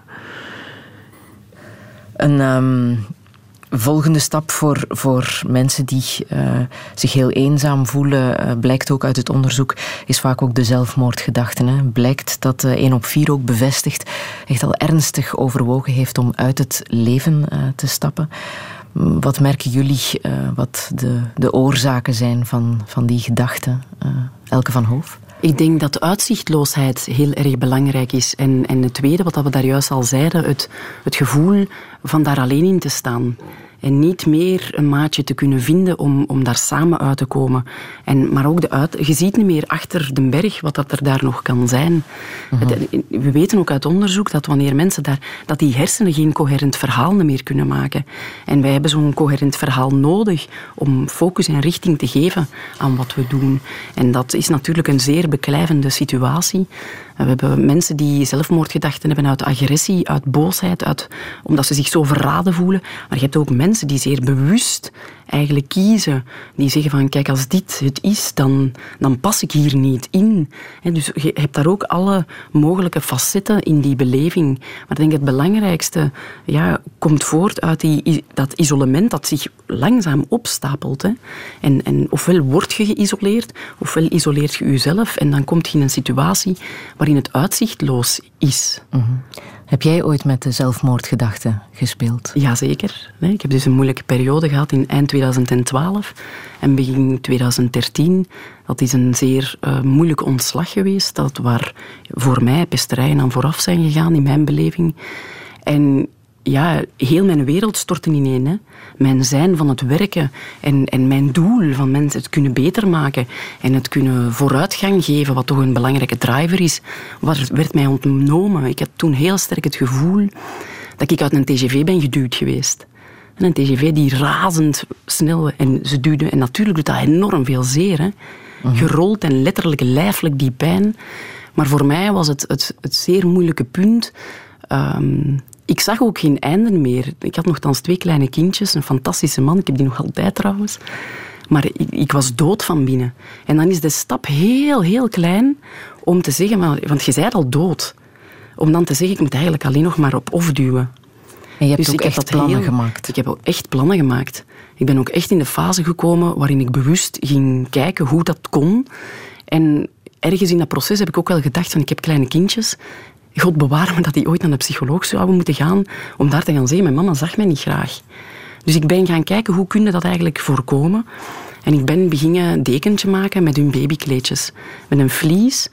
Een um, volgende stap voor, voor mensen die uh, zich heel eenzaam voelen, uh, blijkt ook uit het onderzoek, is vaak ook de zelfmoordgedachte. Hè. Blijkt dat uh, één op vier ook bevestigt, echt al ernstig overwogen heeft om uit het leven uh, te stappen. Wat merken jullie uh, wat de, de oorzaken zijn van, van die gedachten? Uh, Elke van Hoof? Ik denk dat de uitzichtloosheid heel erg belangrijk is. En, en het tweede, wat we daar juist al zeiden, het, het gevoel van daar alleen in te staan. En niet meer een maatje te kunnen vinden om, om daar samen uit te komen. En, maar ook de uit, je ziet niet meer achter de berg wat dat er daar nog kan zijn. Uh-huh. Het, we weten ook uit onderzoek dat wanneer mensen daar, dat die hersenen geen coherent verhaal meer kunnen maken. En wij hebben zo'n coherent verhaal nodig om focus en richting te geven aan wat we doen. En dat is natuurlijk een zeer beklijvende situatie. We hebben mensen die zelfmoordgedachten hebben uit agressie, uit boosheid, uit, omdat ze zich zo verraden voelen. Maar je hebt ook mensen die zeer bewust eigenlijk kiezen. Die zeggen van, kijk, als dit het is, dan, dan pas ik hier niet in. He, dus je hebt daar ook alle mogelijke facetten in die beleving. Maar ik denk het belangrijkste ja, komt voort uit die, dat isolement dat zich langzaam opstapelt. He. En, en ofwel word je geïsoleerd, ofwel isoleert je jezelf en dan komt je in een situatie waarin het uitzichtloos is. Mm-hmm. Heb jij ooit met de zelfmoordgedachte gespeeld? Jazeker. Ik heb dus een moeilijke periode gehad in eind tweeduizend twaalf en begin tweeduizend dertien. Dat is een zeer uh, moeilijke ontslag geweest, dat waar voor mij pesterijen aan vooraf zijn gegaan in mijn beleving. En ja, heel mijn wereld stortte ineen. Hè. Mijn zijn van het werken en, en mijn doel van mensen het kunnen beter maken en het kunnen vooruitgang geven, wat toch een belangrijke driver is, wat werd mij ontnomen. Ik had toen heel sterk het gevoel dat ik uit een T G V ben geduwd geweest. En een T G V die razend snel en ze duwde. En natuurlijk doet dat enorm veel zeer. Hè. Uh-huh. Gerold en letterlijk lijfelijk die pijn. Maar voor mij was het het, het zeer moeilijke punt. Um, Ik zag ook geen einde meer. Ik had nogthans twee kleine kindjes, een fantastische man. Ik heb die nog altijd trouwens. Maar ik, ik was dood van binnen. En dan is de stap heel, heel klein om te zeggen, want je bent al dood. Om dan te zeggen, ik moet eigenlijk alleen nog maar op off duwen. En je hebt dus ook ik echt heb plannen heel, gemaakt. Ik heb ook echt plannen gemaakt. Ik ben ook echt in de fase gekomen waarin ik bewust ging kijken hoe dat kon. En ergens in dat proces heb ik ook wel gedacht van, ik heb kleine kindjes. God bewaar me dat die ooit naar de psycholoog zouden moeten gaan om daar te gaan zeggen, mijn mama zag mij niet graag. Dus ik ben gaan kijken, hoe kun je dat eigenlijk voorkomen? En ik ben beginnen dekentje maken met hun babykleedjes. Met een vlies,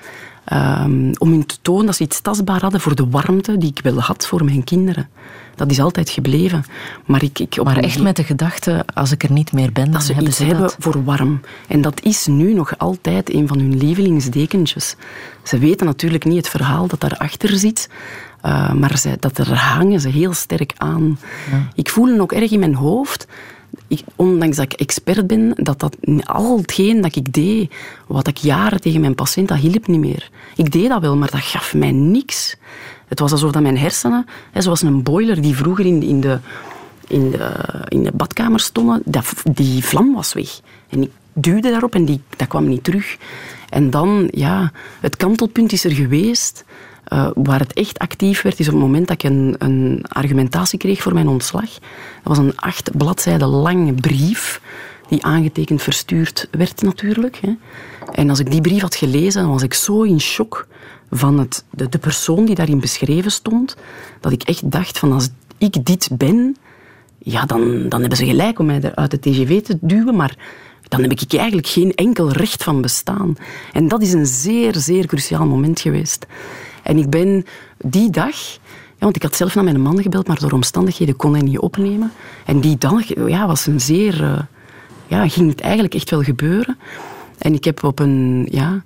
um, om hun te tonen dat ze iets tastbaar hadden voor de warmte die ik wel had voor mijn kinderen. Dat is altijd gebleven. Maar, ik, ik, maar echt met de gedachte, als ik er niet meer ben, dan dat ze hebben iets ze hebben dat. voor warm. En dat is nu nog altijd een van hun lievelingsdekentjes. Ze weten natuurlijk niet het verhaal dat daarachter zit, uh, maar ze, dat er hangen ze heel sterk aan. Ja. Ik voel ook erg in mijn hoofd, ik, ondanks dat ik expert ben, dat, dat al hetgeen dat ik deed, wat ik jaren tegen mijn patiënt, dat hielp niet meer. Ik deed dat wel, maar dat gaf mij niks. Het was alsof dat mijn hersenen, hè, zoals een boiler die vroeger in, in, de, in, de, in de badkamer stonden, dat, die vlam was weg. En ik duwde daarop en die, dat kwam niet terug. En dan, ja, het kantelpunt is er geweest. Uh, waar het echt actief werd, is op het moment dat ik een, een argumentatie kreeg voor mijn ontslag. Dat was een acht bladzijden lange brief, die aangetekend verstuurd werd natuurlijk. Hè. En als ik die brief had gelezen, dan was ik zo in shock van het, de, de persoon die daarin beschreven stond, dat ik echt dacht van, als ik dit ben, ja, dan, dan hebben ze gelijk om mij uit de T G V te duwen, maar dan heb ik eigenlijk geen enkel recht van bestaan. En dat is een zeer, zeer cruciaal moment geweest. En ik ben die dag, ja, want ik had zelf naar mijn man gebeld, maar door omstandigheden kon hij niet opnemen. En die dag ja, was een zeer, uh, ja, ging het eigenlijk echt wel gebeuren. En ik heb op een, ja,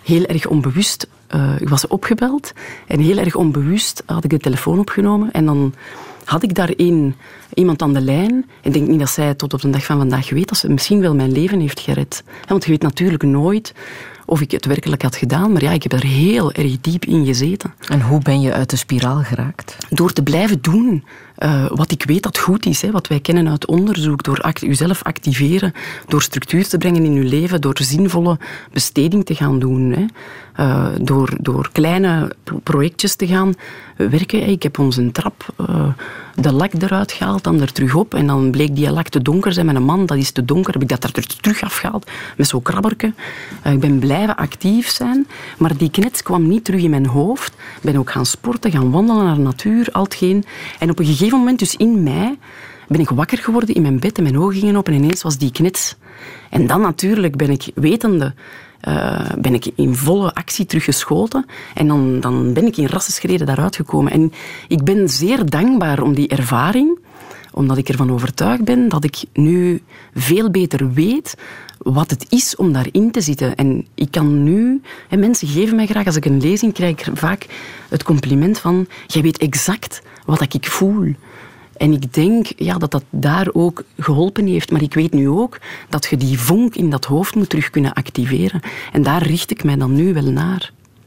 heel erg onbewust... Uh, ik was opgebeld en heel erg onbewust had ik de telefoon opgenomen. En dan had ik daar een, iemand aan de lijn. Ik denk niet dat zij tot op de dag van vandaag weet dat ze misschien wel mijn leven heeft gered. Ja, want je weet natuurlijk nooit of ik het werkelijk had gedaan. Maar ja, ik heb er heel erg diep in gezeten. En hoe ben je uit de spiraal geraakt? Door te blijven doen uh, wat ik weet dat goed is. Hè, wat wij kennen uit onderzoek. Door act- jezelf activeren. Door structuur te brengen in je leven. Door zinvolle besteding te gaan doen. Hè. Uh, door, door kleine projectjes te gaan werken. Ik heb onze trap, uh, de lak eruit gehaald, dan er terug op. En dan bleek die lak te donker zijn met een man. Dat is te donker. Heb ik dat er terug afgehaald met zo'n krabberke. Uh, ik ben blijven actief zijn. Maar die knets kwam niet terug in mijn hoofd. Ik ben ook gaan sporten, gaan wandelen naar de natuur, al hetgeen. En op een gegeven moment, dus in mei, ben ik wakker geworden in mijn bed en mijn ogen gingen open en ineens was die knets. En dan natuurlijk ben ik wetende... Uh, ben ik in volle actie teruggeschoten en dan, dan ben ik in rassenschreden daaruit gekomen. En ik ben zeer dankbaar om die ervaring, omdat ik ervan overtuigd ben dat ik nu veel beter weet wat het is om daarin te zitten. En ik kan nu... En mensen geven mij graag, als ik een lezing krijg, vaak het compliment van jij weet exact wat ik voel. En ik denk ja, dat dat daar ook geholpen heeft. Maar ik weet nu ook dat je die vonk in dat hoofd moet terug kunnen activeren. En daar richt ik mij dan nu wel naar.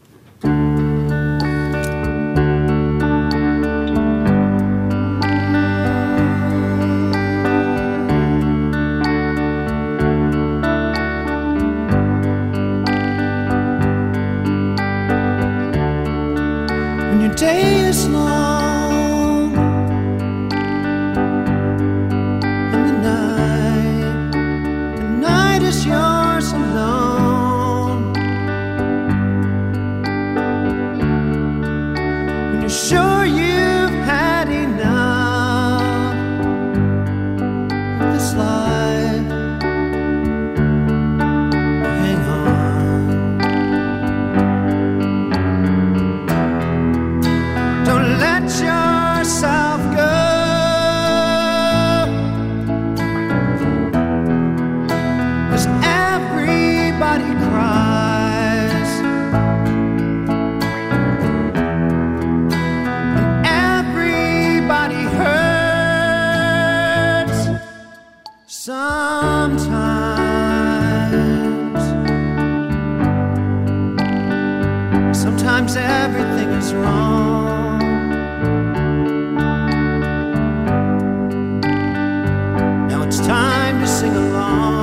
When your day is long is yours alone. When you're sure you've had enough of this life, hang on. Don't let yourself go. Everybody cries, and everybody hurts sometimes. Sometimes everything is wrong. Now it's time to sing along.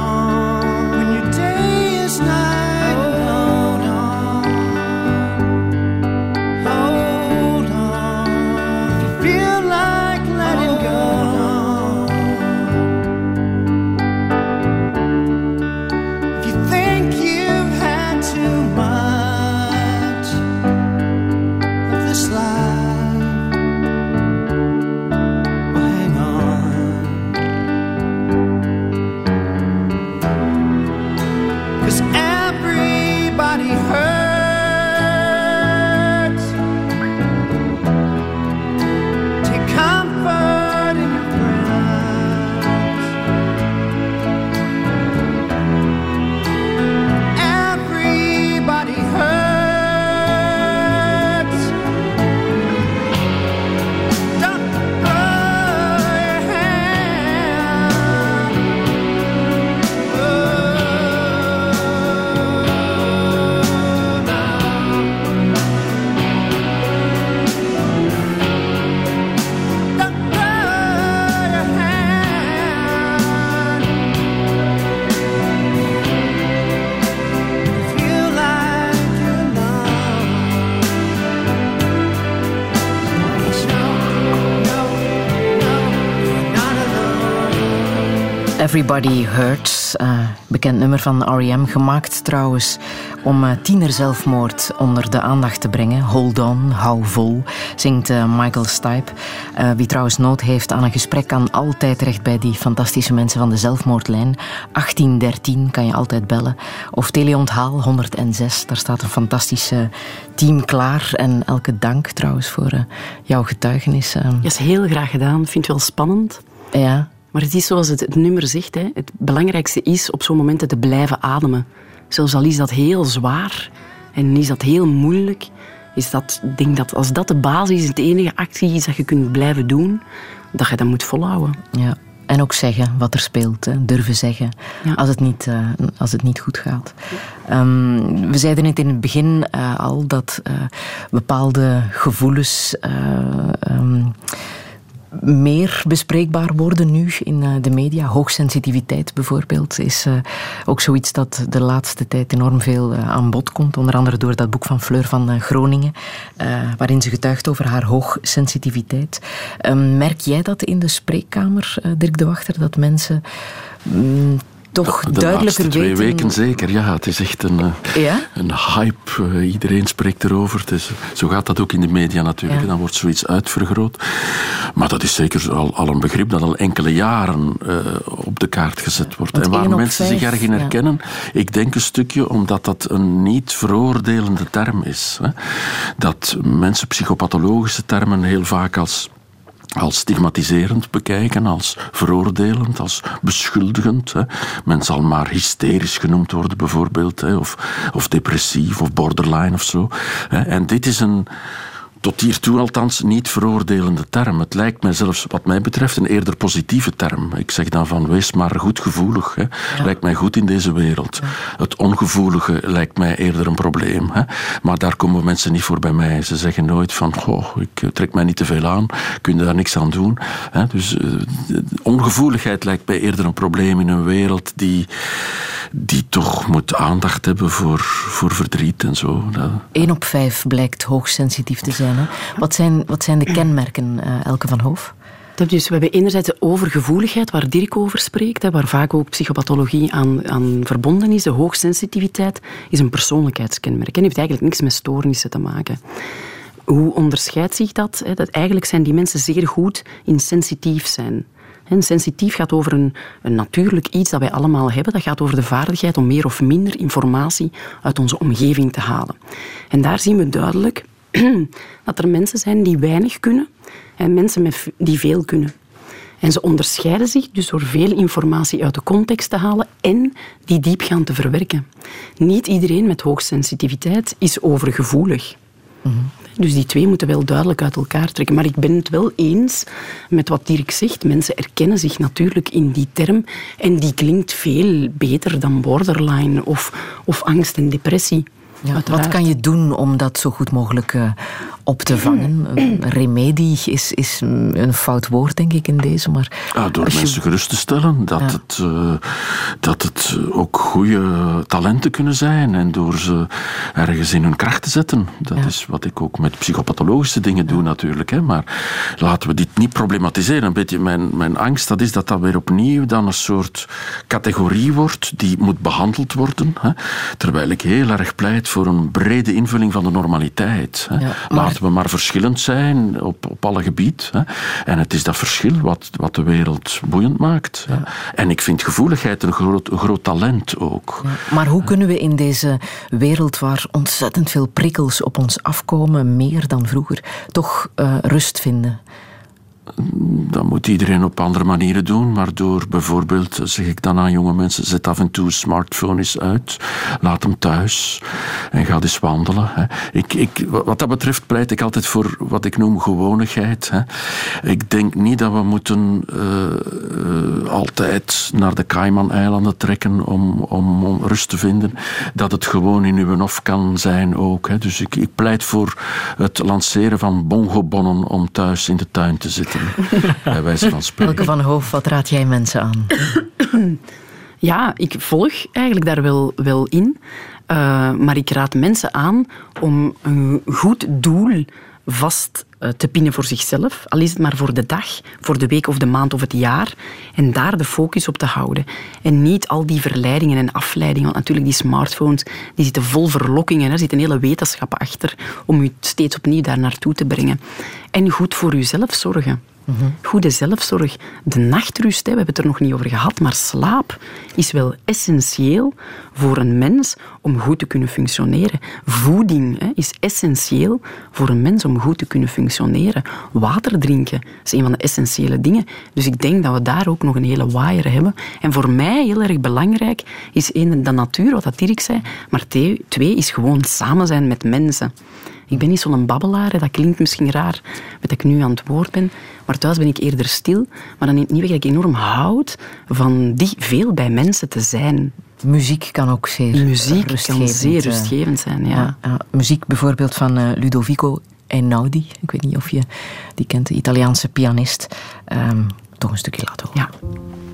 Everybody Hurts, uh, bekend nummer van R E M, gemaakt trouwens om uh, tienerzelfmoord onder de aandacht te brengen. Hold on, hou vol, zingt uh, Michael Stipe. Uh, wie trouwens nood heeft aan een gesprek kan altijd terecht bij die fantastische mensen van de zelfmoordlijn. achttien dertien kan je altijd bellen. Of teleonthaal honderdzes, daar staat een fantastisch uh, team klaar. En elke dank trouwens voor uh, jouw getuigenis. Uh. Ja, is heel graag gedaan. Ik vind het wel spannend. Ja. Maar het is zoals het, het nummer zegt, hè. Het belangrijkste is op zo'n momenten te blijven ademen. Zelfs al is dat heel zwaar, En is dat heel moeilijk. Is dat, ik denk dat als dat de basis is, de enige actie is dat je kunt blijven doen, dat je dat moet volhouden. Ja. En ook zeggen wat er speelt, hè. Durven zeggen, ja. als, het niet, uh, als het niet goed gaat. Um, we zeiden het in het begin uh, al, dat uh, bepaalde gevoelens uh, um, meer bespreekbaar worden nu in uh, de media. Hoogsensitiviteit bijvoorbeeld is uh, ook zoiets dat de laatste tijd enorm veel uh, aan bod komt. Onder andere door dat boek van Fleur van uh, Groningen, uh, waarin ze getuigt over haar hoogsensitiviteit. Um, merk jij dat in de spreekkamer, uh, Dirk de Wachter, dat mensen um, toch de duidelijker weten... De laatste twee weten... weken zeker, ja. Het is echt een, ja? een hype. Uh, iedereen spreekt erover. Het is, zo gaat dat ook in de media natuurlijk. Ja. Dan wordt zoiets uitvergroot. Maar dat is zeker al, al een begrip dat al enkele jaren uh, op de kaart gezet wordt. Want en waar mensen vijf, zich erg in herkennen, ja. ik denk een stukje omdat dat een niet veroordelende term is. Hè. Dat mensen psychopathologische termen heel vaak als... als stigmatiserend bekijken, als veroordelend, als beschuldigend. Hè. Men zal maar hysterisch genoemd worden, bijvoorbeeld, hè, of, of depressief, of borderline of zo. Hè. En dit is een... tot hiertoe althans niet veroordelende term. Het lijkt mij zelfs, wat mij betreft, een eerder positieve term. Ik zeg dan van, wees maar goed gevoelig. Hè. Ja. Lijkt mij goed in deze wereld. Ja. Het ongevoelige lijkt mij eerder een probleem. Hè. Maar daar komen mensen niet voor bij mij. Ze zeggen nooit van, goh, ik trek mij niet te veel aan. Kun je daar niks aan doen. Hè. Dus uh, ongevoeligheid lijkt mij eerder een probleem in een wereld die, die toch moet aandacht hebben voor, voor verdriet en zo. Eén op vijf blijkt hoogsensitief te zijn. Wat zijn, wat zijn de kenmerken, uh, Elke van Hoof? Dus we hebben enerzijds de overgevoeligheid, waar Dirk over spreekt, hè, waar vaak ook psychopathologie aan, aan verbonden is. De hoogsensitiviteit is een persoonlijkheidskenmerk en heeft eigenlijk niks met stoornissen te maken. Hoe onderscheidt zich dat? Dat eigenlijk zijn die mensen zeer goed in sensitief zijn. En sensitief gaat over een, een natuurlijk iets dat wij allemaal hebben. Dat gaat over de vaardigheid om meer of minder informatie uit onze omgeving te halen. En daar zien we duidelijk dat er mensen zijn die weinig kunnen en mensen met, die veel kunnen. En ze onderscheiden zich dus door veel informatie uit de context te halen en die diepgaand te verwerken. Niet iedereen met hoogsensitiviteit is overgevoelig. Mm-hmm. Dus die twee moeten wel duidelijk uit elkaar trekken. Maar ik ben het wel eens met wat Dirk zegt. Mensen erkennen zich natuurlijk in die term en die klinkt veel beter dan borderline of, of angst en depressie. Ja, wat kan je doen om dat zo goed mogelijk uh, op te vangen? Een remedie is, is een fout woord, denk ik, in deze. Maar ja, door je... mensen gerust te stellen dat, ja. het, uh, dat het ook goede talenten kunnen zijn en door ze ergens in hun kracht te zetten. Dat ja. is wat ik ook met psychopathologische dingen doe, ja. natuurlijk. Hè. Maar laten we dit niet problematiseren. Een beetje mijn, mijn angst dat is dat dat weer opnieuw dan een soort categorie wordt die moet behandeld worden. Hè. Terwijl ik heel erg pleit voor een brede invulling van de normaliteit. Hè. Ja, maar... Laten we maar verschillend zijn op, op alle gebied. Hè. En het is dat verschil wat, wat de wereld boeiend maakt. Ja. En ik vind gevoeligheid een groot, een groot talent ook. Ja, maar hoe kunnen we in deze wereld waar ontzettend veel prikkels op ons afkomen, meer dan vroeger, toch uh, rust vinden? Dat moet iedereen op andere manieren doen, maar door bijvoorbeeld, zeg ik dan aan jonge mensen, zet af en toe een smartphone eens uit, laat hem thuis en ga eens wandelen. Hè. Ik, ik, wat dat betreft pleit ik altijd voor wat ik noem gewonigheid. Hè. Ik denk niet dat we moeten uh, uh, altijd naar de Cayman-eilanden trekken om, om, om rust te vinden, dat het gewoon in uw hof kan zijn ook. Hè. Dus ik, ik pleit voor het lanceren van bongobonnen om thuis in de tuin te zitten. Bij wijze van spreken. Elke van Hoof, wat raad jij mensen aan? Ja, ik volg eigenlijk daar wel, wel in. Uh, maar ik raad mensen aan om een goed doel vast uh, te pinnen voor zichzelf. Al is het maar voor de dag, voor de week of de maand of het jaar. En daar de focus op te houden. En niet al die verleidingen en afleidingen. Want natuurlijk, die smartphones die zitten vol verlokkingen. Er zit een hele wetenschap achter om u steeds opnieuw daar naartoe te brengen. En goed voor uzelf zorgen. Mm-hmm. Goede zelfzorg, de nachtrust, hè, we hebben het er nog niet over gehad, maar slaap is wel essentieel voor een mens om goed te kunnen functioneren. Voeding hè, is essentieel voor een mens om goed te kunnen functioneren. Water drinken is een van de essentiële dingen. Dus ik denk dat we daar ook nog een hele waaier hebben. En voor mij heel erg belangrijk is één, de natuur, wat dat Dirk zei, maar twee is gewoon samen zijn met mensen. Ik ben niet zo'n babbelaar, dat klinkt misschien raar dat ik nu aan het woord ben, maar thuis ben ik eerder stil. Maar dat neemt niet weg dat ik enorm houd van die veel bij mensen te zijn. Muziek kan ook zeer Muziek rustgevend, kan zeer rustgevend zijn, ja. ja, ja. Muziek bijvoorbeeld van uh, Ludovico Einaudi. Ik weet niet of je die kent, de Italiaanse pianist. Um, toch een stukje laten horen. Ja.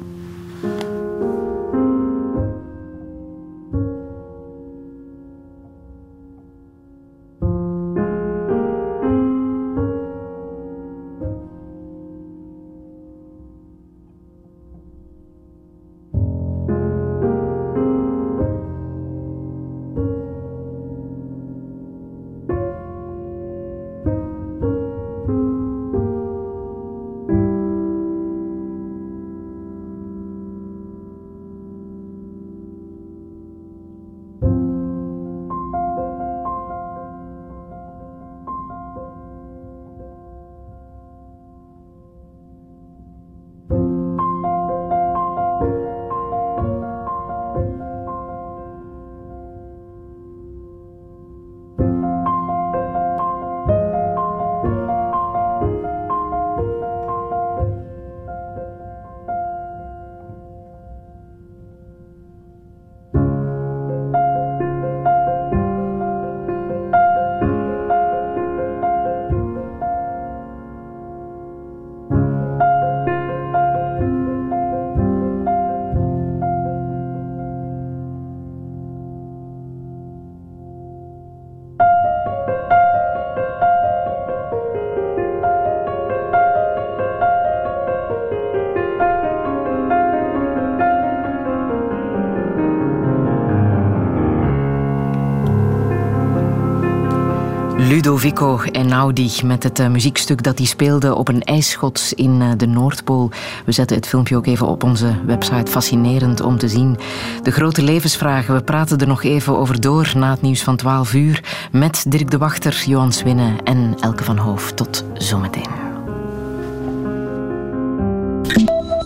Ludovico Einaudi met het uh, muziekstuk dat hij speelde op een ijsschots in uh, de Noordpool. We zetten het filmpje ook even op onze website. Fascinerend om te zien. De grote levensvragen. We praten er nog even over door na het nieuws van twaalf uur met Dirk de Wachter, Johan Swinnen en Elke van Hoof. Tot zometeen.